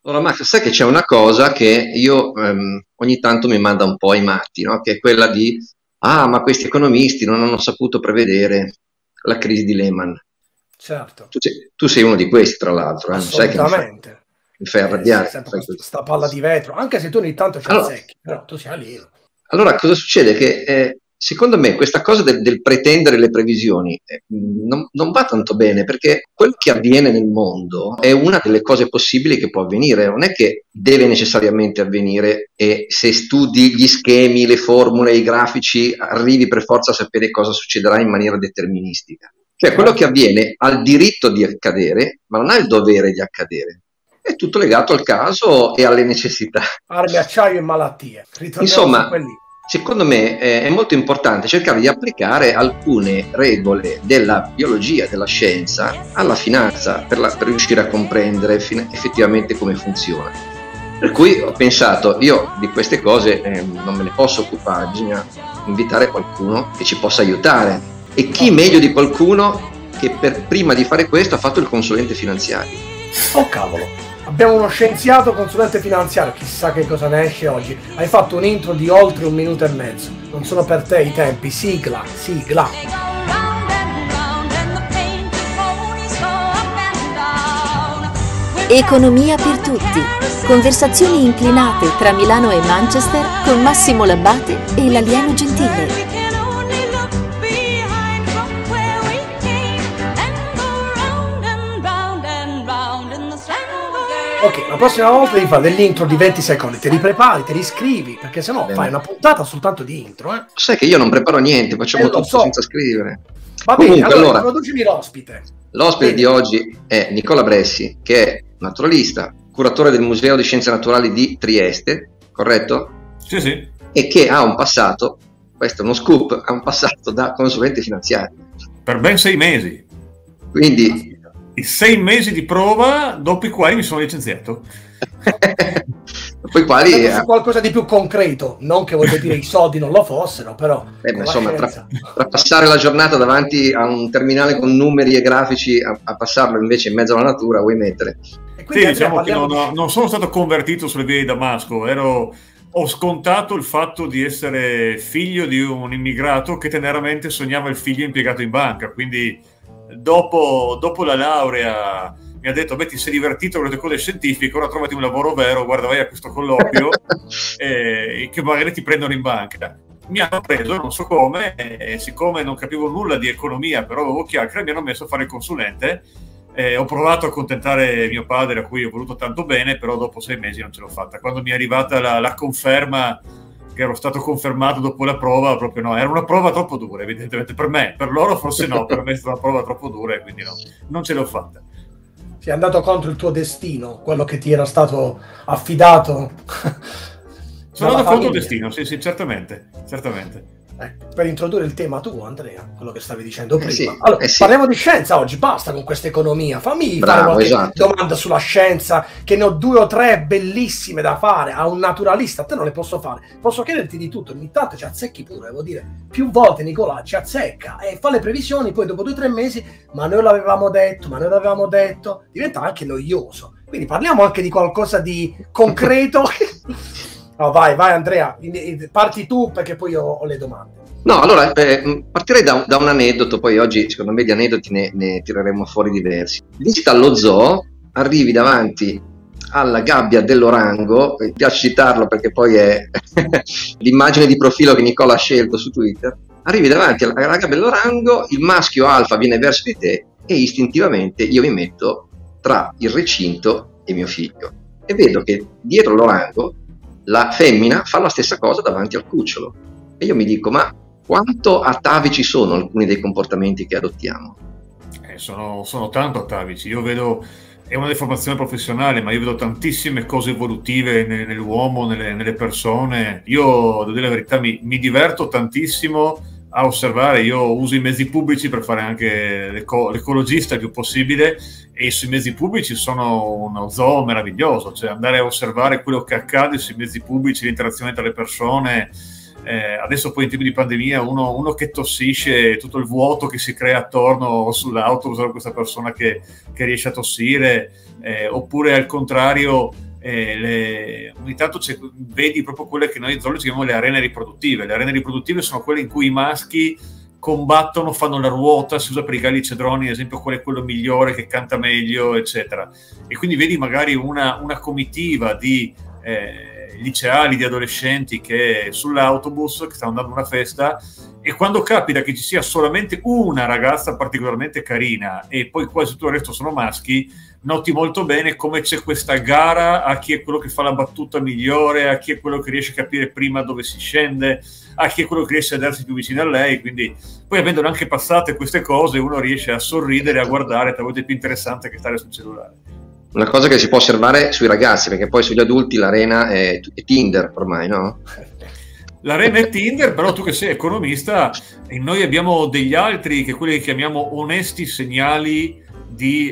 Allora, Max, sai che c'è una cosa che io ogni tanto mi manda un po' ai matti, no? Che è quella di, ma questi economisti non hanno saputo prevedere la crisi di Lehman. Certo, Tu sei uno di questi, tra l'altro, non sai che assolutamente. mi fai Sei arrabbiare che sempre con fai così. sta palla di vetro, anche se tu ogni tanto ci Allora, azzecchi, però tu sei alieno. Allora, cosa succede? Che secondo me questa cosa del pretendere le previsioni non va tanto bene, perché quello che avviene nel mondo è una delle cose possibili che può avvenire, non è che deve necessariamente avvenire e se studi gli schemi, le formule, i grafici, arrivi per forza a sapere cosa succederà in maniera deterministica. Cioè, quello che Certo. avviene ha il diritto di accadere, ma non ha il dovere di accadere. È tutto legato al caso e alle necessità. Armi, acciaio e malattie. Ritorniamo su Insomma, quelli. secondo me è molto importante cercare di applicare alcune regole della biologia, della scienza, alla finanza per riuscire a comprendere effettivamente come funziona. Per cui ho pensato, io di queste cose non me ne posso occupare, bisogna invitare qualcuno che ci possa aiutare. E chi meglio di qualcuno che prima di fare questo ha fatto il consulente finanziario. Oh cavolo. Abbiamo uno scienziato consulente finanziario, chissà che cosa ne esce oggi. Hai fatto un intro di oltre 1 minuto e mezzo. Non sono per te i tempi. Sigla, sigla. Economia per tutti. Conversazioni inclinate tra Milano e Manchester con Massimo Labbate e l'alieno gentile. Ok, la prossima volta devi fare dell'intro di 20 secondi. Te li prepari, te li scrivi, perché sennò fai una puntata soltanto di intro, eh? Sai che io non preparo niente, facciamo Lo tutto so. senza scrivere. Va bene, Comunque, allora introducimi l'ospite. L'ospite di oggi è Nicola Bressi, che è naturalista, curatore del Museo di Scienze Naturali di Trieste, corretto? Sì, sì. E che ha un passato, questo è uno scoop, ha un passato da consulente finanziario. Per ben 6 mesi. Quindi I 6 mesi di prova, dopo i quali mi sono licenziato. poi quali qualcosa di più concreto, non che voglio dire i soldi non lo fossero, però insomma, tra passare la giornata davanti a un terminale con numeri e grafici a passarlo invece in mezzo alla natura, vuoi mettere? Sì, diciamo che non sono stato convertito sulle vie di Damasco, ho scontato il fatto di essere figlio di un immigrato che teneramente sognava il figlio impiegato in banca, quindi dopo la laurea mi ha detto: beh, ti sei divertito con le tue cose scientifiche, ora trovati un lavoro vero, guarda, vai a questo colloquio che magari ti prendono in banca. Mi hanno preso, non so come, e siccome non capivo nulla di economia, però avevo chiacchiere, mi hanno messo a fare il consulente. Ho provato a accontentare mio padre, a cui ho voluto tanto bene, però dopo 6 mesi non ce l'ho fatta. Quando mi è arrivata la conferma che ero stato confermato dopo la prova, proprio no, era una prova troppo dura, evidentemente per me, per loro forse no, per me è stata una prova troppo dura e quindi no, non ce l'ho fatta. Sei andato contro il tuo destino, quello che ti era stato affidato. Sono andato contro il destino, sì, certamente. Per introdurre il tema tuo, Andrea, quello che stavi dicendo prima. Sì, allora, sì. Parliamo di scienza oggi, basta con questa economia. Fammi fare qualche domanda sulla scienza, che ne ho 2 o 3 bellissime da fare a un naturalista. A te non le posso fare. Posso chiederti di tutto, ogni tanto ci azzecchi pure, devo dire. Più volte Nicola ci azzecca e fa le previsioni, poi dopo 2 o 3 mesi, ma noi l'avevamo detto, diventa anche noioso. Quindi parliamo anche di qualcosa di concreto. No, vai Andrea, parti tu perché poi ho le domande. No, allora partirei da un aneddoto, poi oggi secondo me di aneddoti ne tireremo fuori diversi. Visita allo zoo, arrivi davanti alla gabbia dell'orango, mi piace citarlo perché poi è l'immagine di profilo che Nicola ha scelto su Twitter, arrivi davanti alla gabbia dell'orango, il maschio alfa viene verso di te e istintivamente io mi metto tra il recinto e mio figlio e vedo che dietro l'orango la femmina fa la stessa cosa davanti al cucciolo e io mi dico: ma quanto atavici sono alcuni dei comportamenti che adottiamo? Sono tanto atavici. Io vedo, è una deformazione professionale, ma io vedo tantissime cose evolutive nell'uomo, nelle persone. Io, devo dire la verità, mi diverto tantissimo a osservare. Io uso i mezzi pubblici per fare anche l'ecologista il più possibile, e sui mezzi pubblici sono uno zoo meraviglioso, cioè andare a osservare quello che accade sui mezzi pubblici, l'interazione tra le persone. Adesso poi in tempi di pandemia uno che tossisce, tutto il vuoto che si crea attorno sull'autobus, questa persona che riesce a tossire, oppure al contrario ogni tanto vedi proprio quelle che noi zoologi chiamiamo le arene riproduttive. Le arene riproduttive sono quelle in cui i maschi combattono, fanno la ruota, si usa per i galli cedroni, ad esempio qual è quello migliore che canta meglio, eccetera. E quindi vedi magari una comitiva di liceali, di adolescenti che sull'autobus che stanno andando a una festa, e quando capita che ci sia solamente una ragazza particolarmente carina e poi quasi tutto il resto sono maschi, noti molto bene come c'è questa gara a chi è quello che fa la battuta migliore, a chi è quello che riesce a capire prima dove si scende, a chi è quello che riesce a darsi più vicino a lei. Quindi poi, avendole anche passate queste cose, uno riesce a sorridere, a guardare, talvolta è più interessante che stare sul cellulare. Una cosa che si può osservare sui ragazzi, perché poi sugli adulti l'arena è Tinder ormai, no? L'arena è Tinder, però tu che sei economista, e noi abbiamo degli altri, che quelli che chiamiamo onesti segnali di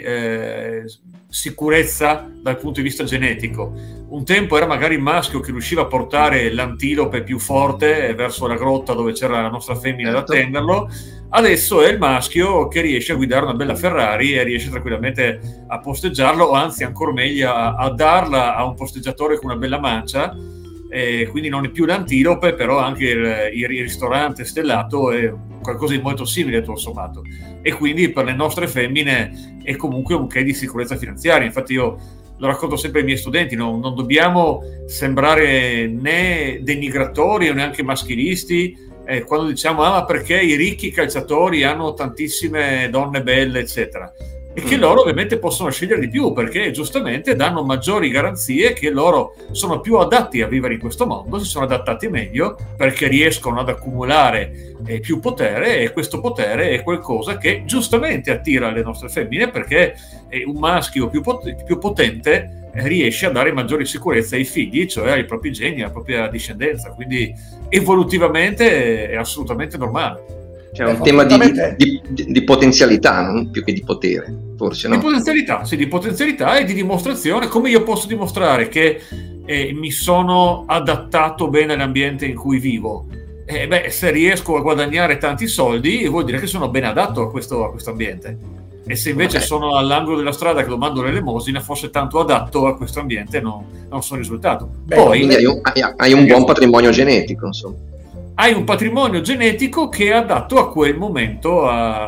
sicurezza dal punto di vista genetico. Un tempo era magari il maschio che riusciva a portare l'antilope più forte verso la grotta dove c'era la nostra femmina ad attenderlo. Adesso è il maschio che riesce a guidare una bella Ferrari e riesce tranquillamente a posteggiarla, o anzi ancora meglio a darla a un posteggiatore con una bella mancia. Quindi non è più l'antilope, però anche il ristorante stellato è qualcosa di molto simile tutto sommato, e quindi per le nostre femmine è comunque un che di sicurezza finanziaria. Infatti io lo racconto sempre ai miei studenti, non dobbiamo sembrare né denigratori o neanche maschilisti quando diciamo ma perché i ricchi calciatori hanno tantissime donne belle eccetera, e che loro ovviamente possono scegliere di più perché giustamente danno maggiori garanzie che loro sono più adatti a vivere in questo mondo, si sono adattati meglio perché riescono ad accumulare più potere, e questo potere è qualcosa che giustamente attira le nostre femmine, perché un maschio più potente riesce a dare maggiori sicurezza ai figli, cioè ai propri geni, alla propria discendenza, quindi evolutivamente è assolutamente normale. C'è un tema di potenzialità, non più che di potere, forse, no? Di potenzialità, sì, di potenzialità e di dimostrazione. Come io posso dimostrare che mi sono adattato bene all'ambiente in cui vivo? Se riesco a guadagnare tanti soldi, vuol dire che sono ben adatto a questo ambiente. E se invece sono all'angolo della strada che domando l'elemosina, forse tanto adatto a questo ambiente non sono risultato. Poi quindi hai un buon patrimonio genetico, insomma. Hai un patrimonio genetico che è adatto a quel momento,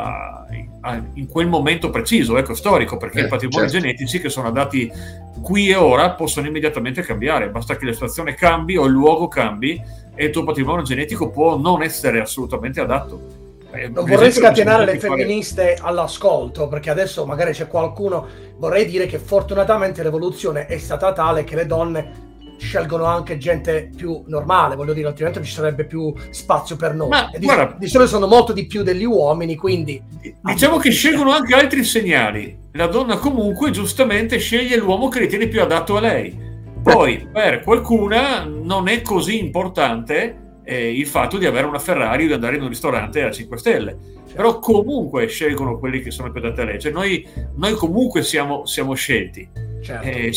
in quel momento preciso, storico, perché i patrimoni genetici che sono adatti qui e ora possono immediatamente cambiare, basta che la situazione cambi o il luogo cambi e il tuo patrimonio genetico può non essere assolutamente adatto. Non vorrei scatenare le femministe all'ascolto, perché adesso magari c'è qualcuno. Vorrei dire che fortunatamente l'evoluzione è stata tale che le donne scelgono anche gente più normale, voglio dire, altrimenti ci sarebbe più spazio per noi. Ma, di solito sono molto di più degli uomini, quindi diciamo che scelgono anche altri segnali. La donna comunque giustamente sceglie l'uomo che ritiene più adatto a lei. Poi per qualcuna non è così importante il fatto di avere una Ferrari o di andare in un ristorante a 5 stelle, però comunque scelgono quelli che sono più adatti a lei. Cioè noi comunque siamo scelti. Certo.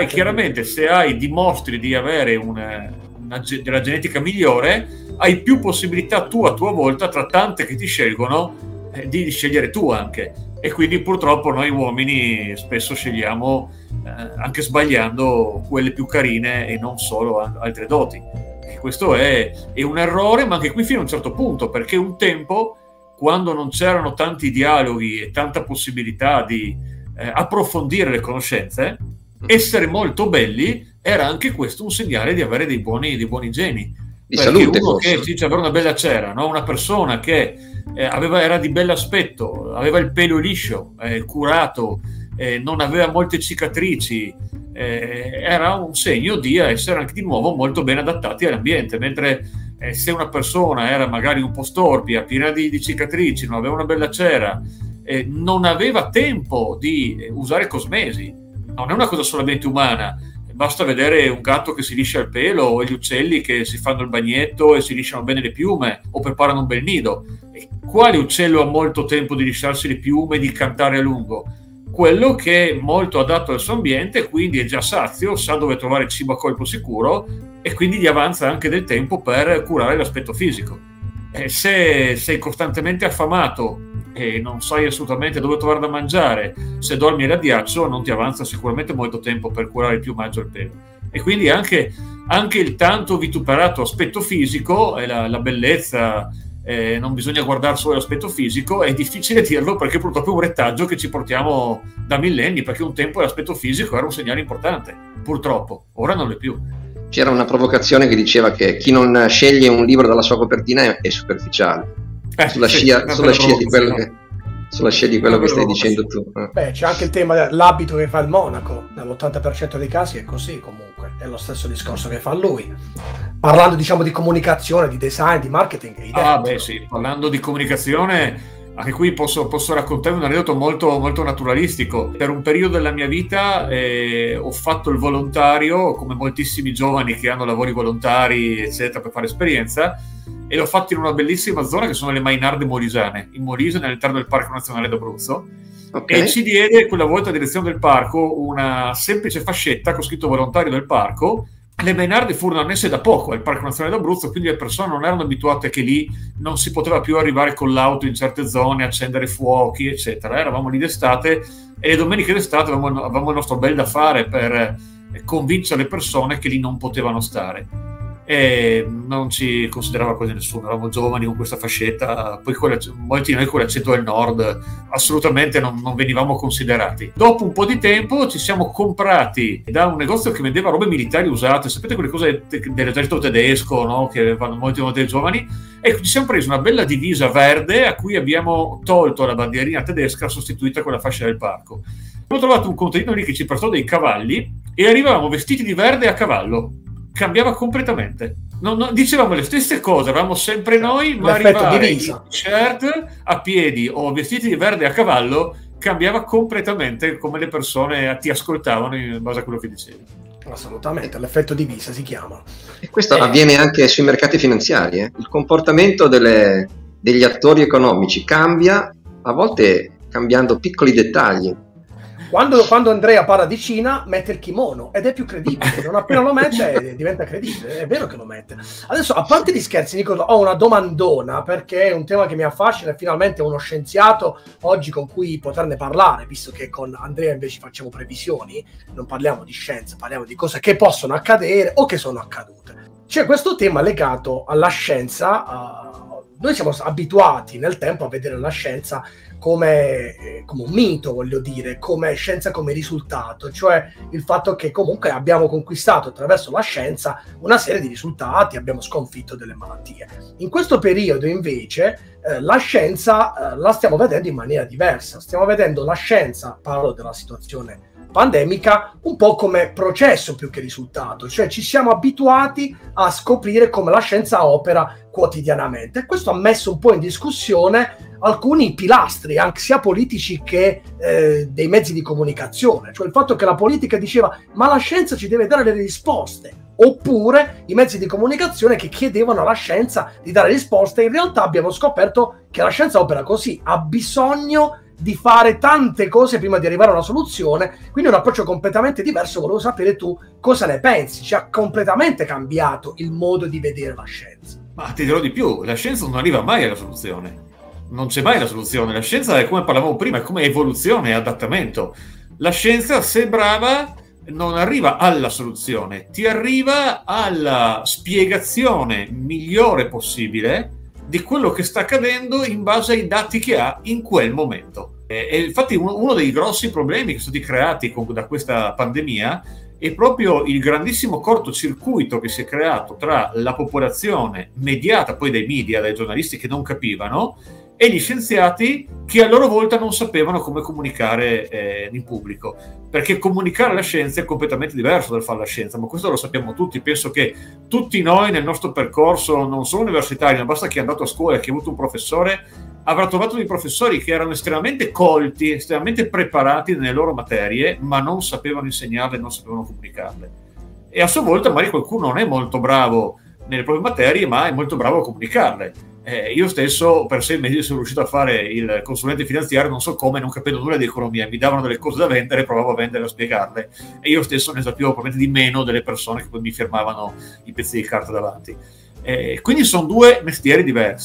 Se dimostri di avere della genetica migliore, hai più possibilità tu a tua volta, tra tante che ti scelgono, di scegliere tu anche. E quindi purtroppo noi uomini spesso scegliamo, anche sbagliando, quelle più carine e non solo altre doti. E questo è un errore, ma anche qui fino a un certo punto, perché un tempo, quando non c'erano tanti dialoghi e tanta possibilità di approfondire le conoscenze, essere molto belli era anche questo un segnale di avere dei buoni geni, di salute, uno che dice avere una bella cera, no? Una persona che era di bell'aspetto, aveva il pelo liscio, curato, non aveva molte cicatrici, era un segno di essere anche di nuovo molto ben adattati all'ambiente, mentre se una persona era magari un po' storpia, piena di cicatrici, non aveva una bella cera, non aveva tempo di usare cosmesi. Non è una cosa solamente umana, basta vedere un gatto che si liscia il pelo o gli uccelli che si fanno il bagnetto e si lisciano bene le piume o preparano un bel nido. E quale uccello ha molto tempo di lisciarsi le piume e di cantare a lungo? Quello che è molto adatto al suo ambiente, quindi è già sazio, sa dove trovare cibo a colpo sicuro e quindi gli avanza anche del tempo per curare l'aspetto fisico. Se sei costantemente affamato e non sai assolutamente dove trovare da mangiare, se dormi a ghiaccio non ti avanza sicuramente molto tempo per curare il piumaggio al pelo. E quindi anche il tanto vituperato aspetto fisico e la bellezza, non bisogna guardare solo l'aspetto fisico, è difficile dirlo perché purtroppo è un retaggio che ci portiamo da millenni, perché un tempo l'aspetto fisico era un segnale importante, purtroppo, ora non l'è più. C'era una provocazione che diceva che chi non sceglie un libro dalla sua copertina è superficiale, sulla scia di quello che stai dicendo tu. Beh, c'è anche il tema dell'abito che fa il monaco, nell'80% dei casi è così comunque, è lo stesso discorso che fa lui. Parlando diciamo di comunicazione, di design, di marketing. Parlando di comunicazione, anche qui posso raccontare un aneddoto molto, molto naturalistico. Per un periodo della mia vita ho fatto il volontario, come moltissimi giovani che hanno lavori volontari, eccetera, per fare esperienza, e l'ho fatto in una bellissima zona che sono le Mainarde Molisane, in Molise, all'interno del Parco Nazionale d'Abruzzo. Okay. E ci diede quella volta a direzione del parco una semplice fascetta con scritto volontario del parco. Le Mainardi furono annesse da poco al Parco Nazionale d'Abruzzo, quindi le persone non erano abituate che lì non si poteva più arrivare con l'auto in certe zone, accendere fuochi, eccetera. Eravamo lì d'estate e le domeniche d'estate avevamo il nostro bel da fare per convincere le persone che lì non potevano stare. E non ci considerava quasi nessuno, eravamo giovani con questa fascetta, poi molti di noi con l'accento del nord assolutamente non venivamo considerati. Dopo un po' di tempo ci siamo comprati da un negozio che vendeva robe militari usate, sapete quelle cose dell'esercito tedesco, no? Che vanno molti dei giovani, e ci siamo presi una bella divisa verde a cui abbiamo tolto la bandierina tedesca sostituita con la fascia del parco. Abbiamo trovato un contadino lì che ci prestò dei cavalli e arrivavamo vestiti di verde a cavallo. Cambiava completamente. Non dicevamo le stesse cose, eravamo sempre noi, ma arrivare in t-shirt, a piedi o vestiti di verde a cavallo cambiava completamente come le persone ti ascoltavano in base a quello che dicevi. Assolutamente, l'effetto divisa si chiama. E questo avviene anche sui mercati finanziari. Il comportamento degli attori economici cambia, a volte cambiando piccoli dettagli. Quando Andrea parla di Cina mette il kimono ed è più credibile, non appena lo mette diventa credibile, è vero che lo mette. Adesso, a parte gli scherzi, Nicola, ho una domandona perché è un tema che mi affascina e finalmente uno scienziato oggi con cui poterne parlare, visto che con Andrea invece facciamo previsioni, non parliamo di scienza, parliamo di cose che possono accadere o che sono accadute. C'è questo tema legato alla scienza. Noi siamo abituati nel tempo a vedere la scienza come un mito, voglio dire, come scienza come risultato, cioè il fatto che comunque abbiamo conquistato attraverso la scienza una serie di risultati, abbiamo sconfitto delle malattie. In questo periodo invece la scienza la stiamo vedendo in maniera diversa, stiamo vedendo la scienza, parlo della situazione pandemica, un po' come processo più che risultato, cioè ci siamo abituati a scoprire come la scienza opera quotidianamente, e questo ha messo un po' in discussione alcuni pilastri, anche sia politici che dei mezzi di comunicazione, cioè il fatto che la politica diceva ma la scienza ci deve dare le risposte, oppure i mezzi di comunicazione che chiedevano alla scienza di dare risposte. In realtà abbiamo scoperto che la scienza opera così, ha bisogno di fare tante cose prima di arrivare a una soluzione, quindi un approccio completamente diverso. Volevo sapere tu cosa ne pensi, ci ha completamente cambiato il modo di vedere la scienza. Ma ti dirò di più, la scienza non arriva mai alla soluzione, non c'è mai la soluzione, la scienza è come parlavamo prima, è come evoluzione e adattamento. La scienza, se brava, non arriva alla soluzione, ti arriva alla spiegazione migliore possibile di quello che sta accadendo in base ai dati che ha in quel momento. E infatti uno dei grossi problemi che sono stati creati da questa pandemia è proprio il grandissimo cortocircuito che si è creato tra la popolazione mediata poi dai media, dai giornalisti che non capivano, e gli scienziati che a loro volta non sapevano come comunicare in pubblico, perché comunicare la scienza è completamente diverso dal fare la scienza, ma questo lo sappiamo tutti. Penso che tutti noi nel nostro percorso, non solo universitario, ma basta chi è andato a scuola e chi ha avuto un professore, avrà trovato dei professori che erano estremamente colti, estremamente preparati nelle loro materie, ma non sapevano insegnarle, non sapevano comunicarle. E a sua volta magari qualcuno non è molto bravo nelle proprie materie, ma è molto bravo a comunicarle. Io stesso per 6 mesi sono riuscito a fare il consulente finanziario, non so come, non capendo nulla di economia, mi davano delle cose da vendere, provavo a vendere e a spiegarle, e io stesso ne sapevo probabilmente di meno delle persone che poi mi firmavano i pezzi di carta davanti. Quindi sono due mestieri diversi,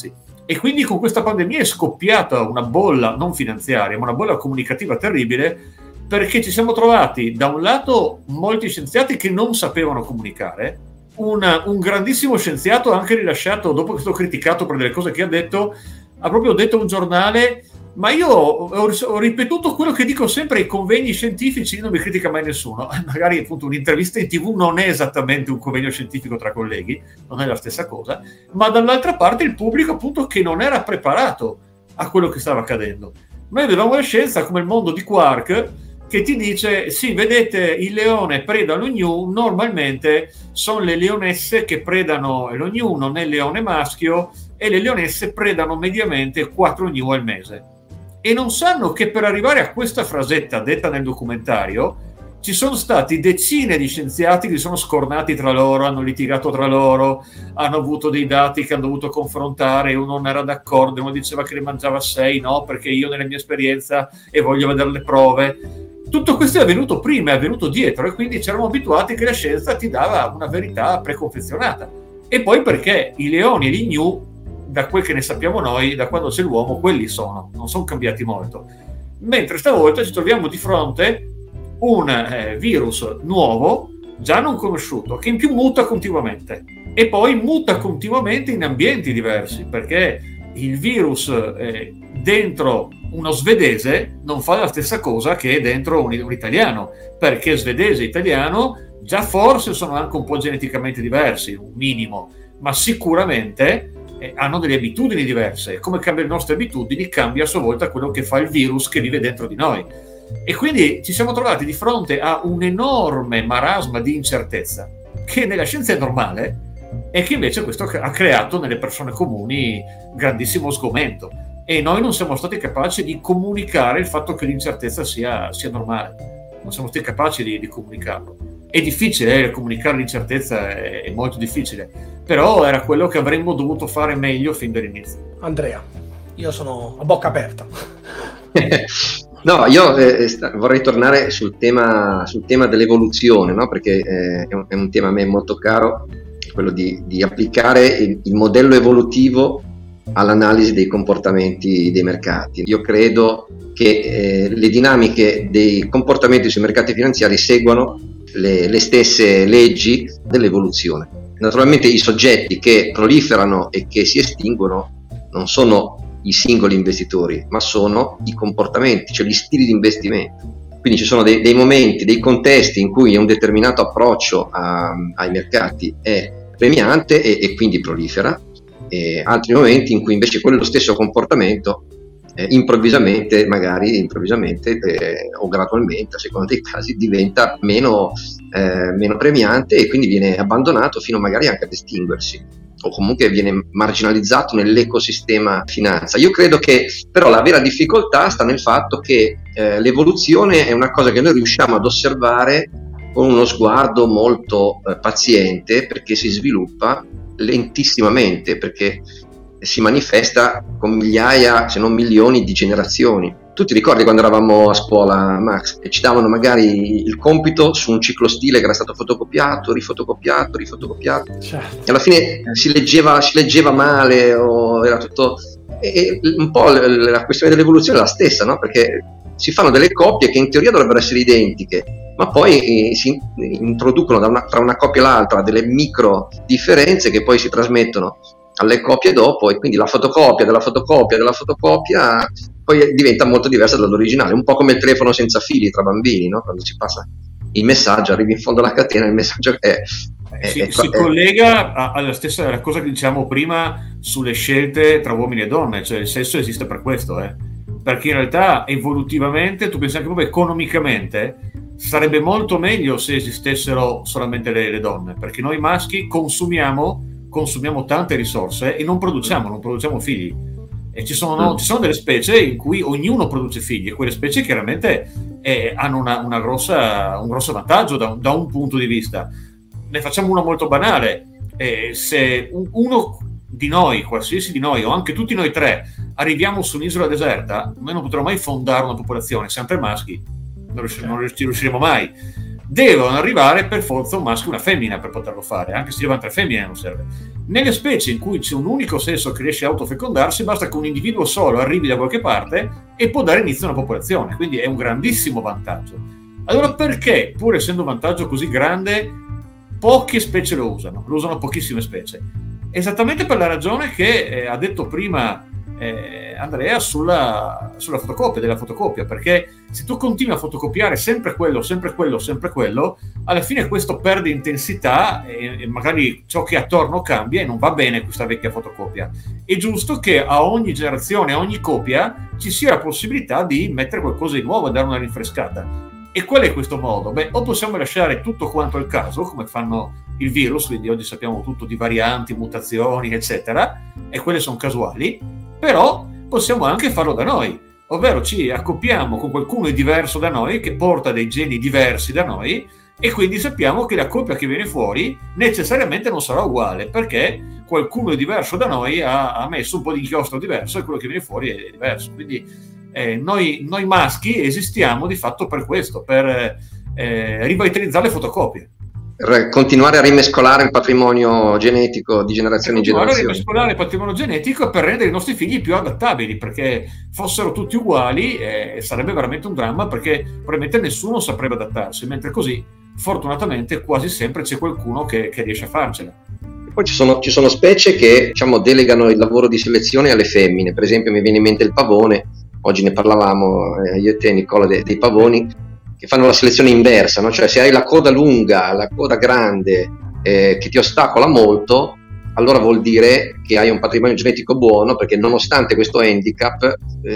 E quindi con questa pandemia è scoppiata una bolla non finanziaria, ma una bolla comunicativa terribile, perché ci siamo trovati da un lato molti scienziati che non sapevano comunicare, un grandissimo scienziato anche rilasciato, dopo che è stato criticato per delle cose che ha detto, ha proprio detto a un giornale: ma io ho ripetuto quello che dico sempre ai convegni scientifici, non mi critica mai nessuno. Magari appunto un'intervista in TV non è esattamente un convegno scientifico tra colleghi, non è la stessa cosa, ma dall'altra parte il pubblico appunto che non era preparato a quello che stava accadendo. Noi avevamo la scienza come il mondo di Quark, che ti dice: sì, vedete, il leone preda lo gnu, normalmente sono le leonesse che predano lo gnu, non è il leone maschio, e le leonesse predano mediamente 4 gnu al mese. E non sanno che per arrivare a questa frasetta detta nel documentario ci sono stati decine di scienziati che si sono scornati tra loro, hanno litigato tra loro, hanno avuto dei dati che hanno dovuto confrontare, uno non era d'accordo, uno diceva che ne mangiava 6, no, perché io nella mia esperienza e voglio vedere le prove. Tutto questo è avvenuto prima, è avvenuto dietro, e quindi ci eravamo abituati che la scienza ti dava una verità preconfezionata. E poi perché i leoni e gli gnu, da quel che ne sappiamo noi, da quando c'è l'uomo, quelli non sono cambiati molto. Mentre stavolta ci troviamo di fronte un virus nuovo, già non conosciuto, che in più muta continuamente. E poi muta continuamente in ambienti diversi, perché il virus dentro uno svedese non fa la stessa cosa che dentro un italiano, perché svedese e italiano già forse sono anche un po' geneticamente diversi, un minimo, ma sicuramente hanno delle abitudini diverse. Come cambiano le nostre abitudini, cambia a sua volta quello che fa il virus che vive dentro di noi. E quindi ci siamo trovati di fronte a un enorme marasma di incertezza che nella scienza è normale, e che invece questo ha creato nelle persone comuni grandissimo sgomento, e noi non siamo stati capaci di comunicare il fatto che l'incertezza sia normale. Non siamo stati capaci di comunicarlo. È difficile, comunicare l'incertezza è molto difficile, però era quello che avremmo dovuto fare meglio fin dall'inizio. Andrea, io sono a bocca aperta. No, io vorrei tornare sul tema dell'evoluzione, no? Perché è un tema a me molto caro, quello di applicare il modello evolutivo all'analisi dei comportamenti dei mercati. Io credo che le dinamiche dei comportamenti sui mercati finanziari seguano le stesse leggi dell'evoluzione. Naturalmente i soggetti che proliferano e che si estinguono non sono i singoli investitori, ma sono i comportamenti, cioè gli stili di investimento. Quindi ci sono dei momenti, dei contesti in cui un determinato approccio ai mercati è premiante e quindi prolifera, e altri momenti in cui invece quello stesso comportamento improvvisamente o gradualmente, a seconda dei casi, diventa meno premiante e quindi viene abbandonato fino magari anche ad estinguersi, o comunque viene marginalizzato nell'ecosistema finanza. Io credo che però la vera difficoltà sta nel fatto che l'evoluzione è una cosa che noi riusciamo ad osservare con uno sguardo molto paziente, perché si sviluppa lentissimamente, perché si manifesta con migliaia, se non milioni di generazioni. Tu ti ricordi quando eravamo a scuola, Max, e ci davano magari il compito su un ciclostile che era stato fotocopiato, rifotocopiato, certo. E alla fine si leggeva male, o era tutto... E un po' la questione dell'evoluzione è la stessa, no? Perché si fanno delle coppie che in teoria dovrebbero essere identiche, ma poi si introducono tra una coppia e l'altra delle micro differenze che poi si trasmettono alle coppie dopo, e quindi la fotocopia della fotocopia poi diventa molto diversa dall'originale, un po' come il telefono senza fili tra bambini, no? Quando si passa il messaggio, arrivi in fondo alla catena, il messaggio si collega alla stessa cosa che diciamo prima sulle scelte tra uomini e donne, cioè il sesso esiste per questo, perché in realtà evolutivamente, tu pensi anche proprio economicamente, sarebbe molto meglio se esistessero solamente le donne, perché noi maschi consumiamo tante risorse e non produciamo figli, e ci sono delle specie in cui ognuno produce figli, e quelle specie chiaramente hanno un grosso vantaggio da un punto di vista. Ne facciamo uno molto banale: se uno di noi, qualsiasi di noi, o anche tutti noi tre, arriviamo su un'isola deserta, noi non potremo mai fondare una popolazione, siamo tre maschi, non riusciremo mai. devono arrivare per forza un maschio e una femmina per poterlo fare, anche se ci vanno 3 femmine non serve. Nelle specie in cui c'è un unico sesso che riesce a autofecondarsi, basta che un individuo solo arrivi da qualche parte e può dare inizio a una popolazione, quindi è un grandissimo vantaggio. Allora perché, pur essendo un vantaggio così grande, poche specie lo usano pochissime specie? Esattamente per la ragione che ha detto prima Andrea sulla fotocopia, della fotocopia, perché se tu continui a fotocopiare sempre quello, alla fine questo perde intensità e magari ciò che attorno cambia e non va bene questa vecchia fotocopia. È giusto che a ogni generazione, a ogni copia, ci sia la possibilità di mettere qualcosa di nuovo e dare una rinfrescata. E qual è questo modo? O possiamo lasciare tutto quanto il caso, come fanno il virus, quindi oggi sappiamo tutto di varianti, mutazioni, eccetera, e quelle sono casuali, però possiamo anche farlo da noi, ovvero ci accoppiamo con qualcuno di diverso da noi, che porta dei geni diversi da noi, e quindi sappiamo che la coppia che viene fuori necessariamente non sarà uguale, perché qualcuno di diverso da noi ha messo un po' di inchiostro diverso e quello che viene fuori è diverso. Quindi noi maschi esistiamo di fatto per questo, per rivitalizzare le fotocopie. Per continuare a rimescolare il patrimonio genetico di generazione in generazione. Per rimescolare il patrimonio genetico e per rendere i nostri figli più adattabili, perché fossero tutti uguali sarebbe veramente un dramma, perché probabilmente nessuno saprebbe adattarsi, mentre così fortunatamente quasi sempre c'è qualcuno che riesce a farcela. Poi ci sono specie che, diciamo, delegano il lavoro di selezione alle femmine. Per esempio mi viene in mente il pavone, oggi ne parlavamo io e te, Nicola, dei pavoni che fanno la selezione inversa, no? Cioè se hai la coda lunga, la coda grande che ti ostacola molto, allora vuol dire che hai un patrimonio genetico buono, perché nonostante questo handicap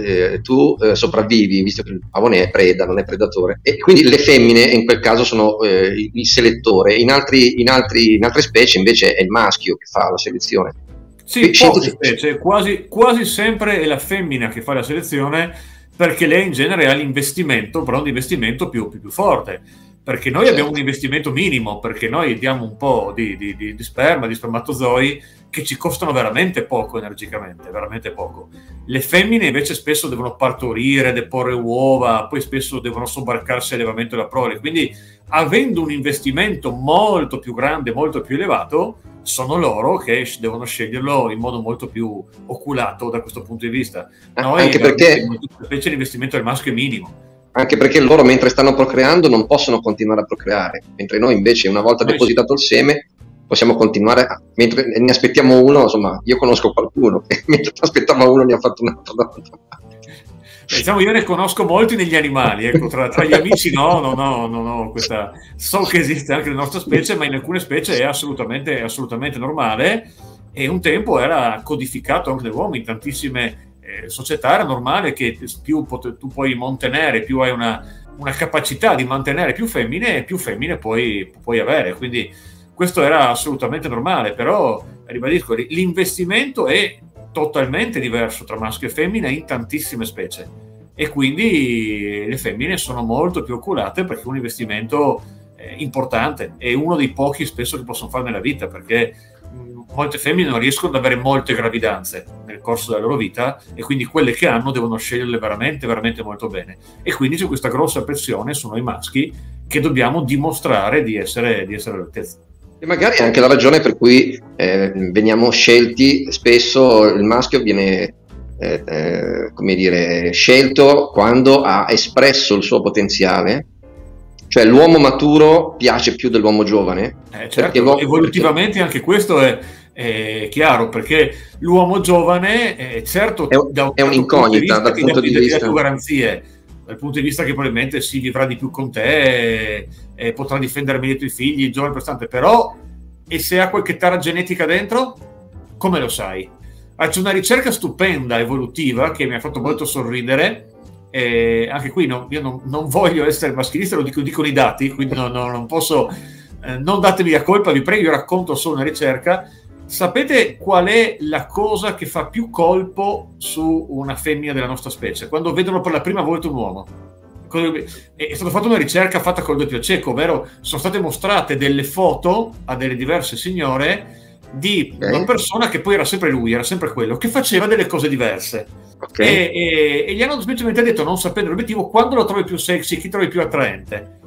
tu sopravvivi, visto che il pavone è preda, non è predatore, e quindi le femmine in quel caso sono il selettore. In altre specie invece è il maschio che fa la selezione. Sì, poche specie, quasi sempre è la femmina che fa la selezione, perché lei in genere ha l'investimento, però un investimento più forte, perché noi abbiamo un investimento minimo, perché noi diamo un po' di sperma, di spermatozoi che ci costano veramente poco energicamente, veramente poco. Le femmine invece spesso devono partorire, deporre uova, poi spesso devono sobbarcarsi all'allevamento della prole, quindi avendo un investimento molto più grande, molto più elevato, sono loro che devono sceglierlo in modo molto più oculato da questo punto di vista. Noi, anche perché invece l'investimento del maschio è minimo. Anche perché loro, mentre stanno procreando, non possono continuare a procreare, mentre noi invece, una volta depositato il seme, possiamo continuare, mentre ne aspettiamo uno. Insomma, io conosco qualcuno che mentre aspettava uno ne ha fatto un altro. Diciamo, io ne conosco molti negli animali, ecco, tra gli amici no, questa, so che esiste anche nella nostra specie, ma in alcune specie è assolutamente normale, e un tempo era codificato anche nell'uomo. In tantissime società era normale che più tu puoi mantenere, più hai una capacità di mantenere più femmine puoi avere, quindi questo era assolutamente normale. Però ribadisco, l'investimento è totalmente diverso tra maschio e femmina in tantissime specie, e quindi le femmine sono molto più oculate, perché è un investimento importante, è uno dei pochi spesso che possono fare nella vita, perché molte femmine non riescono ad avere molte gravidanze nel corso della loro vita, e quindi quelle che hanno devono sceglierle veramente molto bene, e quindi c'è questa grossa pressione su noi maschi che dobbiamo dimostrare di essere all'altezza. E magari è anche la ragione per cui veniamo scelti. Spesso il maschio viene scelto quando ha espresso il suo potenziale, cioè l'uomo maturo piace più dell'uomo giovane. Certo, evolutivamente anche questo è chiaro, perché l'uomo giovane certo è un'incognita dal punto di vista delle garanzie, dal punto di vista che probabilmente si vivrà di più con te, potrà difendere meglio i tuoi figli, il giovane prestante, però, e se ha qualche tara genetica dentro, come lo sai? C'è una ricerca stupenda evolutiva che mi ha fatto molto sorridere, anche qui io non voglio essere maschilista, lo dicono i dati, quindi non posso, non datemi la colpa, vi prego, io racconto solo una ricerca. Sapete qual è la cosa che fa più colpo su una femmina della nostra specie? Quando vedono per la prima volta un uomo. È stata fatta una ricerca fatta col doppio cieco, ovvero sono state mostrate delle foto a delle diverse signore di una persona che poi era sempre lui, era sempre quello, che faceva delle cose diverse. E gli hanno semplicemente detto, non sapendo l'obiettivo, quando lo trovi più sexy, chi trovi più attraente.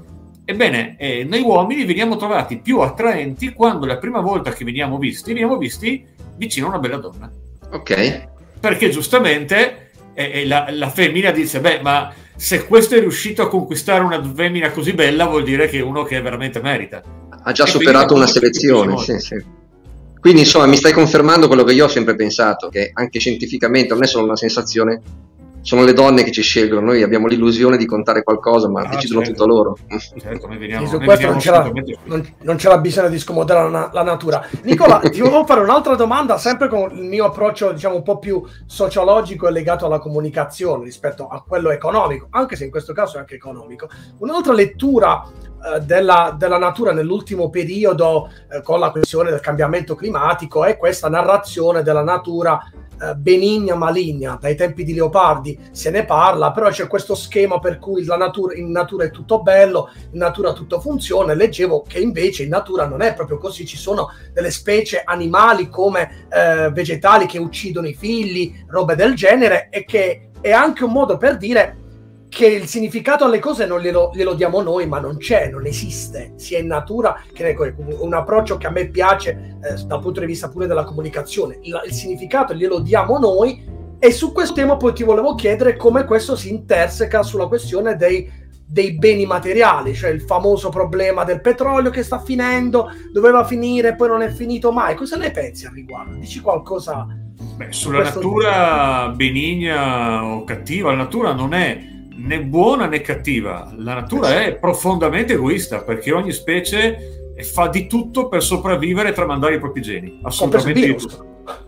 Ebbene, noi uomini veniamo trovati più attraenti quando la prima volta che veniamo visti vicino a una bella donna. Ok. Perché giustamente la femmina dice, beh, ma se questo è riuscito a conquistare una femmina così bella, vuol dire che è uno che veramente merita. Ha già superato una selezione, sì. Quindi insomma mi stai confermando quello che io ho sempre pensato, che anche scientificamente non è solo una sensazione, sono le donne che ci scelgono, noi abbiamo l'illusione di contare qualcosa, ma decidono tutto loro. Certo, su questo non c'era bisogno di scomodare la natura. Nicola, ti volevo fare un'altra domanda, sempre con il mio approccio, diciamo, un po' più sociologico e legato alla comunicazione rispetto a quello economico, anche se in questo caso è anche economico. Un'altra lettura della natura nell'ultimo periodo, con la questione del cambiamento climatico, è questa narrazione della natura benigna maligna. Dai tempi di Leopardi se ne parla, però c'è questo schema per cui in natura è tutto bello, in natura tutto funziona. Leggevo che invece in natura non è proprio così, ci sono delle specie animali come vegetali che uccidono i figli, robe del genere, e che è anche un modo per dire che il significato alle cose non glielo diamo noi, ma non c'è, non esiste, sia in natura che un approccio che a me piace dal punto di vista pure della comunicazione. Il significato glielo diamo noi, e su questo tema poi ti volevo chiedere come questo si interseca sulla questione dei beni materiali, cioè il famoso problema del petrolio che sta finendo, doveva finire, poi non è finito mai. Cosa ne pensi al riguardo? Dici qualcosa? Sulla natura benigna o cattiva, la natura non è né buona né cattiva, la natura è profondamente egoista, perché ogni specie fa di tutto per sopravvivere e tramandare i propri geni, assolutamente di tutto.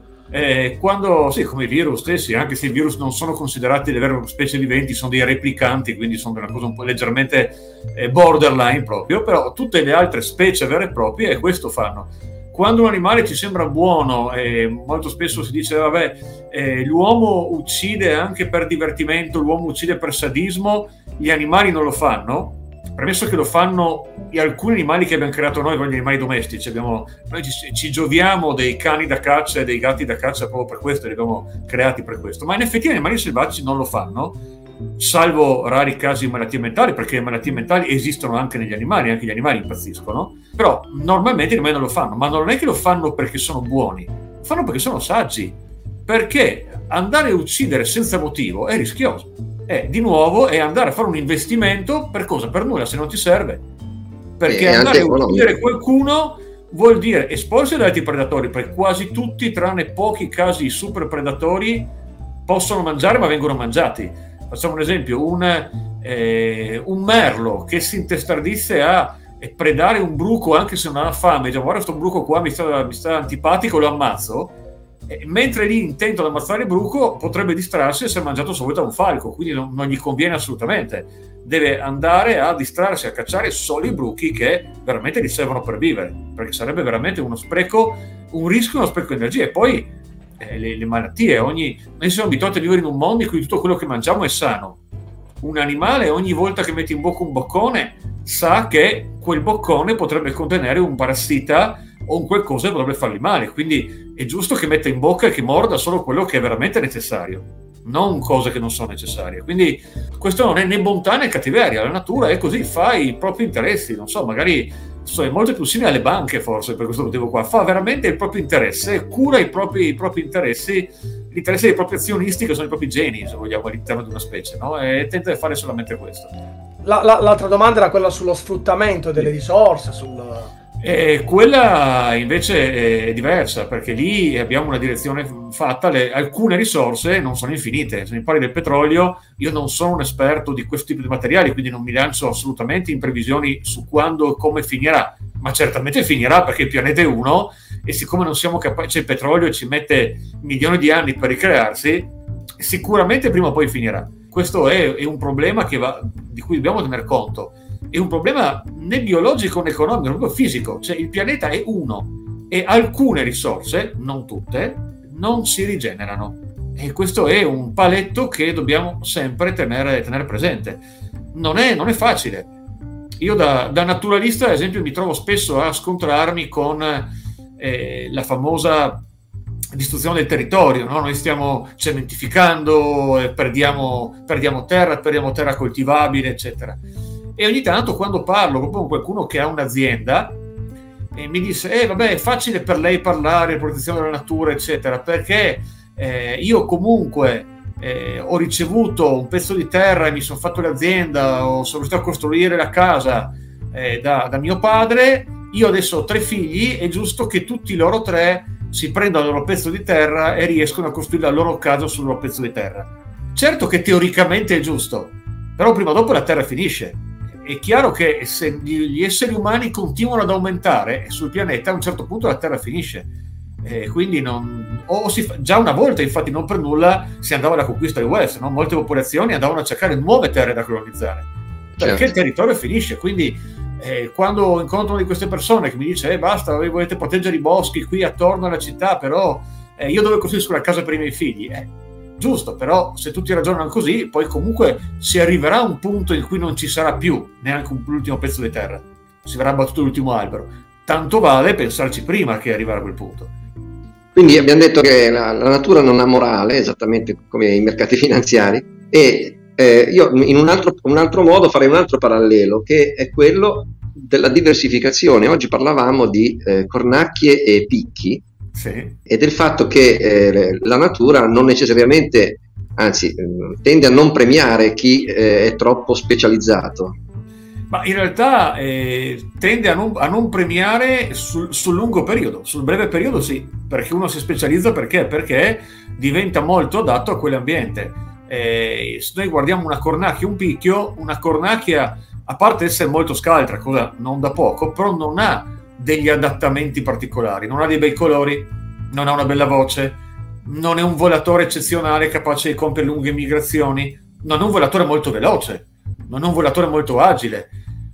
Come i virus stessi, anche se i virus non sono considerati delle vere specie viventi, sono dei replicanti, quindi sono una cosa un po' leggermente borderline proprio, però tutte le altre specie vere e proprie questo fanno. Quando un animale ci sembra buono, molto spesso si dice l'uomo uccide anche per divertimento, l'uomo uccide per sadismo, gli animali non lo fanno, premesso che lo fanno alcuni animali che abbiamo creato noi, gli animali domestici. Noi ci gioviamo dei cani da caccia e dei gatti da caccia proprio per questo, li abbiamo creati per questo, ma in effetti gli animali selvatici non lo fanno, salvo rari casi di malattie mentali, perché le malattie mentali esistono anche negli animali, anche gli animali impazziscono, però normalmente gli animali non lo fanno, ma non è che lo fanno perché sono buoni, lo fanno perché sono saggi, perché andare a uccidere senza motivo è rischioso, di nuovo è andare a fare un investimento per cosa? Per nulla, se non ti serve, perché andare a uccidere qualcuno vuol dire esporsi ad altri predatori, perché quasi tutti, tranne pochi casi super predatori, possono mangiare ma vengono mangiati. Facciamo un esempio, un merlo che si intestardisse a predare un bruco anche se non ha fame, dice guarda sto bruco qua mi sta antipatico, lo ammazzo, mentre lì intento ad ammazzare il bruco potrebbe distrarsi e essere mangiato subito da un falco, quindi non gli conviene assolutamente, deve andare a distrarsi, a cacciare solo i bruchi che veramente gli servono per vivere, perché sarebbe veramente uno spreco, un rischio, uno spreco di energia. E poi le malattie, noi siamo abituati a vivere in un mondo in cui tutto quello che mangiamo è sano. Un animale ogni volta che mette in bocca un boccone sa che quel boccone potrebbe contenere un parassita o un qualcosa che potrebbe fargli male, quindi è giusto che metta in bocca e che morda solo quello che è veramente necessario, non cose che non sono necessarie. Quindi questo non è né bontà né cattiveria, la natura è così, fa i propri interessi, non so, magari è molto più simile alle banche forse per questo motivo qua, fa veramente il proprio interesse, cura i propri interessi, l'interesse dei propri azionisti che sono i propri geni, se vogliamo, all'interno di una specie, no? E tenta di fare solamente questo. L'altra domanda era quella sullo sfruttamento delle risorse, quella invece è diversa, perché lì abbiamo una direzione fatta, alcune risorse non sono infinite. Se mi parli del petrolio, io non sono un esperto di questo tipo di materiali, quindi non mi lancio assolutamente in previsioni su quando e come finirà, ma certamente finirà, perché il pianeta è uno e siccome non siamo capaci, il petrolio ci mette milioni di anni per ricrearsi, sicuramente prima o poi finirà. Questo è un problema di cui dobbiamo tener conto. È un problema né biologico né economico, proprio fisico, cioè il pianeta è uno e alcune risorse, non tutte, non si rigenerano, e questo è un paletto che dobbiamo sempre tenere presente. Non è facile. Io da naturalista, ad esempio, mi trovo spesso a scontrarmi con la famosa distruzione del territorio, no? Noi stiamo cementificando, perdiamo terra coltivabile, eccetera. E ogni tanto quando parlo con qualcuno che ha un'azienda e mi dice vabbè, è facile per lei parlare di protezione della natura eccetera, perché io comunque ho ricevuto un pezzo di terra e mi sono fatto l'azienda, o sono riuscito a costruire la casa da mio padre, io adesso ho 3 figli, è giusto che tutti loro 3 si prendano il loro pezzo di terra e riescono a costruire la loro casa sul loro pezzo di terra. Certo che teoricamente è giusto, però prima o dopo la terra finisce. È chiaro che se gli esseri umani continuano ad aumentare sul pianeta, a un certo punto la terra finisce. Quindi già una volta, infatti, non per nulla si andava alla conquista del West, no? Molte popolazioni andavano a cercare nuove terre da colonizzare, perché il territorio finisce. Quindi quando incontro una di queste persone che mi dice basta, voi volete proteggere i boschi qui attorno alla città, però io devo costruire una casa per i miei figli, giusto, però se tutti ragionano così, poi comunque si arriverà a un punto in cui non ci sarà più neanche l'ultimo pezzo di terra, si verrà abbattuto l'ultimo albero. Tanto vale pensarci prima che arrivare a quel punto. Quindi abbiamo detto che la natura non ha morale, esattamente come i mercati finanziari, e io in un altro modo farei un altro parallelo, che è quello della diversificazione. Oggi parlavamo di cornacchie e picchi, sì, e del fatto che la natura non necessariamente, anzi tende a non premiare chi è troppo specializzato. Ma in realtà tende a non premiare sul lungo periodo. Sul breve periodo sì, perché uno si specializza perché diventa molto adatto a quell'ambiente. Se noi guardiamo una cornacchia, un picchio, una cornacchia, a parte essere molto scaltra, cosa non da poco, però non ha degli adattamenti particolari, non ha dei bei colori, non ha una bella voce, non è un volatore eccezionale capace di compiere lunghe migrazioni, non è un volatore molto veloce, non è un volatore molto agile,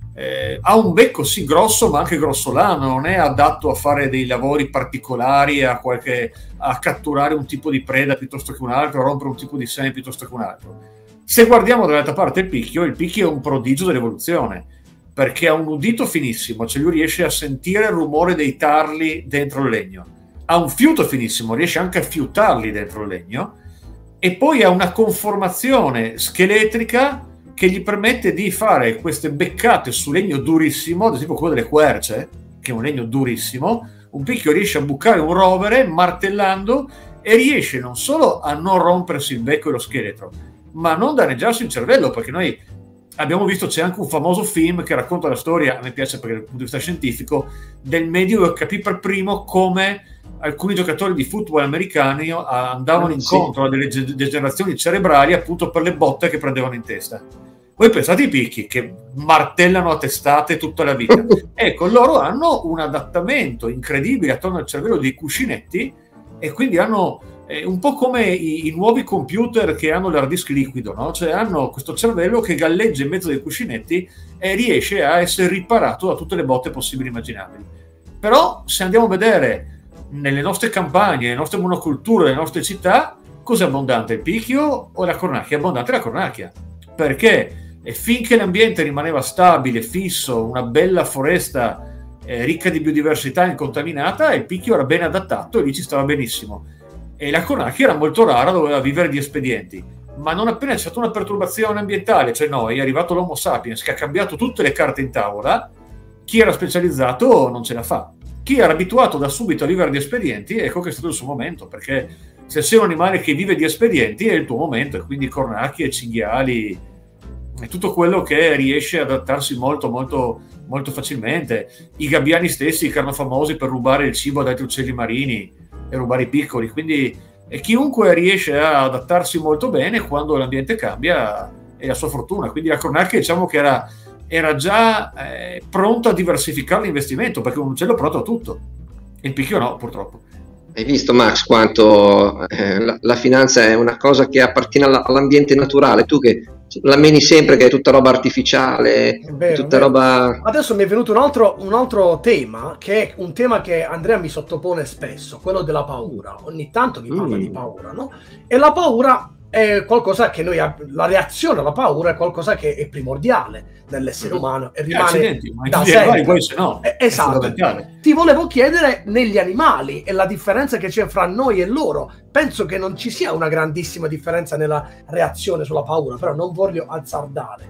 ha un becco sì grosso ma anche grossolano, non è adatto a fare dei lavori particolari, a catturare un tipo di preda piuttosto che un altro, a rompere un tipo di seme piuttosto che un altro. Se guardiamo dall'altra parte il picchio è un prodigio dell'evoluzione, perché ha un udito finissimo, cioè lui riesce a sentire il rumore dei tarli dentro il legno, ha un fiuto finissimo, riesce anche a fiutarli dentro il legno, e poi ha una conformazione scheletrica che gli permette di fare queste beccate su legno durissimo, ad esempio quello delle querce, che è un legno durissimo. Un picchio riesce a bucare un rovere martellando e riesce non solo a non rompersi il becco e lo scheletro, ma a non danneggiarsi il cervello, perché noi abbiamo visto, c'è anche un famoso film che racconta la storia, a me piace perché dal punto di vista scientifico, del medio, capì per primo come alcuni giocatori di football americani andavano incontro a delle degenerazioni cerebrali appunto per le botte che prendevano in testa. Voi pensate ai picchi che martellano a testate tutta la vita. Ecco, loro hanno un adattamento incredibile attorno al cervello dei cuscinetti, e quindi hanno un po' come i nuovi computer che hanno l'hard disk liquido, no? Cioè hanno questo cervello che galleggia in mezzo ai cuscinetti e riesce a essere riparato da tutte le botte possibili e immaginabili. Però se andiamo a vedere nelle nostre campagne, nelle nostre monoculture, nelle nostre città, cos'è abbondante, il picchio o la cornacchia? È abbondante la cornacchia, perché finché l'ambiente rimaneva stabile, fisso, una bella foresta ricca di biodiversità incontaminata, il picchio era ben adattato e lì ci stava benissimo, e la cornacchia era molto rara, doveva vivere di espedienti. Ma non appena c'è stata una perturbazione ambientale, cioè è arrivato l'Homo sapiens che ha cambiato tutte le carte in tavola, chi era specializzato non ce la fa. Chi era abituato da subito a vivere di espedienti, ecco che è stato il suo momento, perché se sei un animale che vive di espedienti è il tuo momento, e quindi cornacchie, cinghiali e tutto quello che riesce ad adattarsi molto molto molto facilmente. I gabbiani stessi che erano famosi per rubare il cibo ad altri uccelli marini e rubare i piccoli, quindi chiunque riesce a adattarsi molto bene quando l'ambiente cambia è la sua fortuna. Quindi la cornacchia, diciamo che era già pronto a diversificare l'investimento, perché un uccello è pronto a tutto, il picchio no, purtroppo. Hai visto, Max, quanto la finanza è una cosa che appartiene all'ambiente naturale? Tu che la meni sempre che è tutta roba artificiale, tutta roba... Adesso mi è venuto un altro tema, che è un tema che Andrea mi sottopone spesso, quello della paura. Ogni tanto mi parla di paura, no? E la paura è qualcosa che la reazione alla paura è qualcosa che è primordiale nell'essere umano e rimane da sempre. Esatto. Ti volevo chiedere, negli animali e la differenza che c'è fra noi e loro, penso che non ci sia una grandissima differenza nella reazione sulla paura, però non voglio azzardare.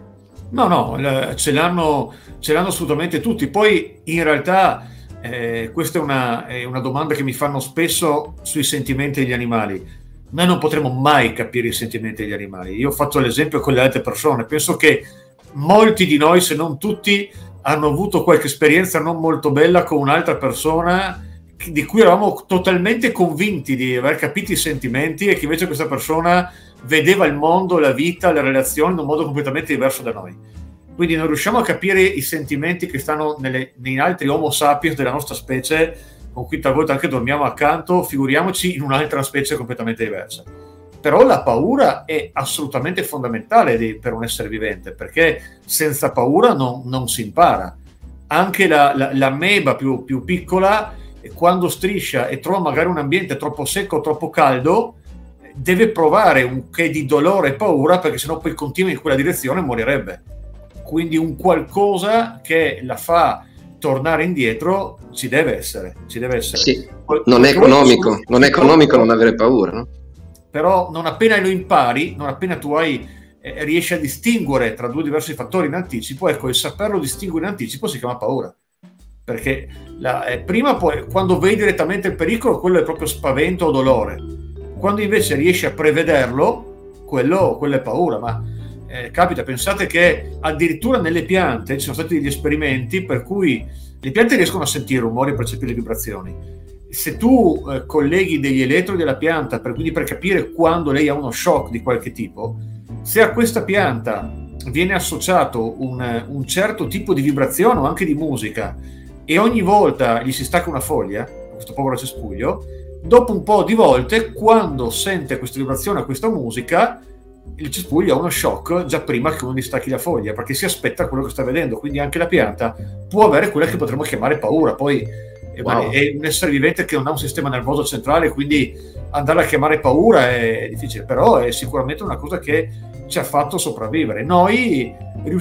No, ce l'hanno assolutamente tutti. Poi in realtà questa è una domanda che mi fanno spesso sui sentimenti degli animali. Noi non potremo mai capire i sentimenti degli animali. Io ho fatto l'esempio con le altre persone. Penso che molti di noi, se non tutti, hanno avuto qualche esperienza non molto bella con un'altra persona di cui eravamo totalmente convinti di aver capito i sentimenti, e che invece questa persona vedeva il mondo, la vita, le relazioni in un modo completamente diverso da noi. Quindi non riusciamo a capire i sentimenti che stanno in altri Homo sapiens della nostra specie, con cui talvolta anche dormiamo accanto, figuriamoci in un'altra specie completamente diversa. Però la paura è assolutamente fondamentale per un essere vivente, perché senza paura non si impara. Anche l'ameba più piccola, quando striscia e trova magari un ambiente troppo secco o troppo caldo, deve provare un che di dolore e paura, perché sennò poi continua in quella direzione e morirebbe. Quindi un qualcosa che la fa tornare indietro ci deve essere. Sì, non è economico non avere paura, no? Però non appena lo impari, non appena tu riesci a distinguere tra due diversi fattori in anticipo, ecco, il saperlo distinguere in anticipo si chiama paura. Perché prima poi, quando vedi direttamente il pericolo, quello è proprio spavento o dolore. Quando invece riesci a prevederlo, quello è paura. Ma capita, pensate che addirittura nelle piante ci sono stati degli esperimenti per cui le piante riescono a sentire rumori e percepire vibrazioni. Se tu colleghi degli elettrodi alla pianta, quindi per capire quando lei ha uno shock di qualche tipo, se a questa pianta viene associato un certo tipo di vibrazione o anche di musica, e ogni volta gli si stacca una foglia, questo povero cespuglio, dopo un po' di volte, quando sente questa vibrazione o questa musica, il cespuglio ha uno shock già prima che uno gli stacchi la foglia, perché si aspetta quello che sta vedendo. Quindi anche la pianta può avere quella che potremmo chiamare paura. Poi è un essere vivente che non ha un sistema nervoso centrale, quindi andarla a chiamare paura è difficile, però è sicuramente una cosa che ci ha fatto sopravvivere. Noi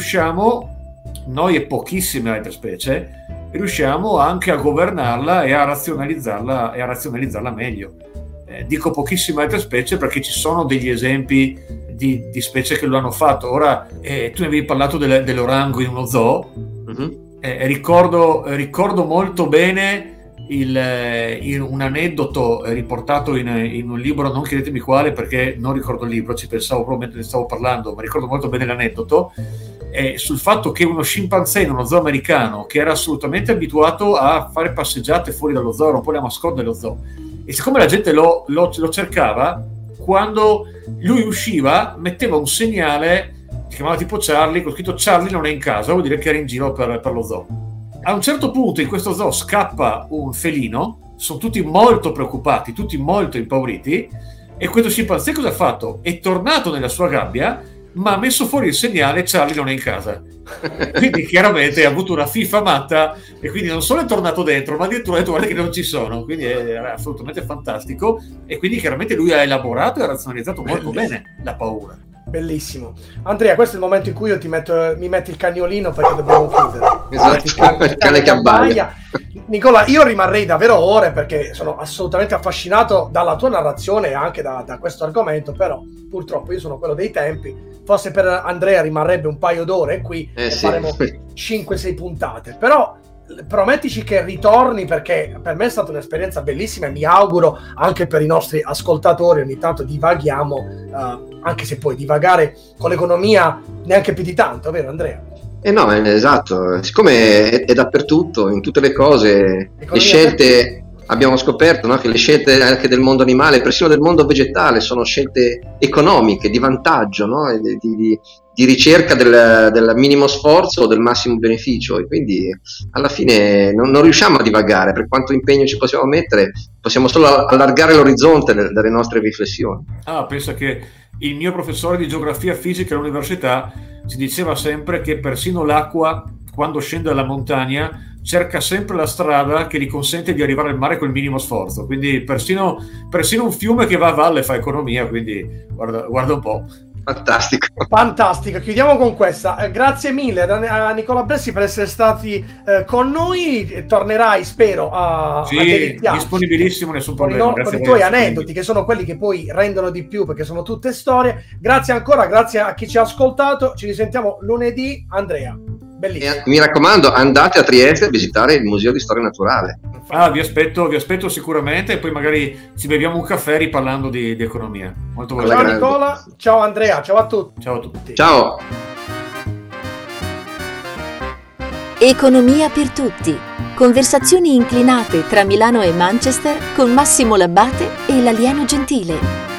e pochissime altre specie, riusciamo anche a governarla e a razionalizzarla meglio. Dico pochissime altre specie perché ci sono degli esempi di specie che lo hanno fatto. Ora, tu ne avevi parlato dell'orango in uno zoo. Mm-hmm. Ricordo molto bene un aneddoto riportato in un libro, non chiedetemi quale perché non ricordo il libro, ci pensavo proprio mentre ne stavo parlando, ma ricordo molto bene l'aneddoto sul fatto che uno scimpanzé in uno zoo americano, che era assolutamente abituato a fare passeggiate fuori dallo zoo, era un po' la mascotte dello zoo, e siccome la gente lo cercava, quando lui usciva metteva un segnale, si chiamava tipo Charlie, con scritto Charlie non è in casa, vuol dire che era in giro per lo zoo. A un certo punto in questo zoo scappa un felino, sono tutti molto preoccupati, tutti molto impauriti, e questo scimpanzé cosa ha fatto? È tornato nella sua gabbia, ma ha messo fuori il segnale Charlie non è in casa. Quindi chiaramente ha avuto una fifa matta, e quindi non solo è tornato dentro, ma addirittura ha detto guarda che non ci sono. Quindi era assolutamente fantastico, e quindi chiaramente lui ha elaborato e ha razionalizzato molto bene la paura. Bellissimo. Andrea, questo è il momento in cui io mi metti il cagnolino, perché dobbiamo chiudere. Esatto, il cane che abbaia. Nicola, io rimarrei davvero ore, perché sono assolutamente affascinato dalla tua narrazione e anche da questo argomento, però purtroppo io sono quello dei tempi. Forse per Andrea rimarrebbe un paio d'ore qui e faremo 5-6 puntate, però promettici che ritorni, perché per me è stata un'esperienza bellissima e mi auguro anche per i nostri ascoltatori ogni tanto divaghiamo, anche se poi divagare con l'economia neanche più di tanto, vero Andrea? No, esatto, siccome è dappertutto, in tutte le cose, le scelte, abbiamo scoperto, no, che le scelte anche del mondo animale, persino del mondo vegetale, sono scelte economiche, di vantaggio, no? Di ricerca del minimo sforzo o del massimo beneficio, e quindi alla fine non riusciamo a divagare. Per quanto impegno ci possiamo mettere, possiamo solo allargare l'orizzonte delle nostre riflessioni. Pensa che il mio professore di geografia fisica all'università ci diceva sempre che persino l'acqua, quando scende dalla montagna, cerca sempre la strada che gli consente di arrivare al mare col minimo sforzo. Quindi persino un fiume che va a valle fa economia, quindi guarda un po'. Fantastico, chiudiamo con questa. Grazie mille a Nicola Bressi per essere stati con noi. Tornerai, spero, a deliziarci. Disponibilissimo, nessun problema. Con i tuoi aneddoti, che sono quelli che poi rendono di più, perché sono tutte storie. Grazie ancora, grazie a chi ci ha ascoltato. Ci risentiamo lunedì. Andrea, bellissimo. Mi raccomando, andate a Trieste a visitare il Museo di Storia Naturale. Vi aspetto sicuramente, e poi magari ci beviamo un caffè riparlando di economia. Molto ciao Nicola, ciao Andrea, ciao a tutti. Ciao a tutti. Ciao. Economia per tutti. Conversazioni inclinate tra Milano e Manchester con Massimo Labbate e l'alieno gentile.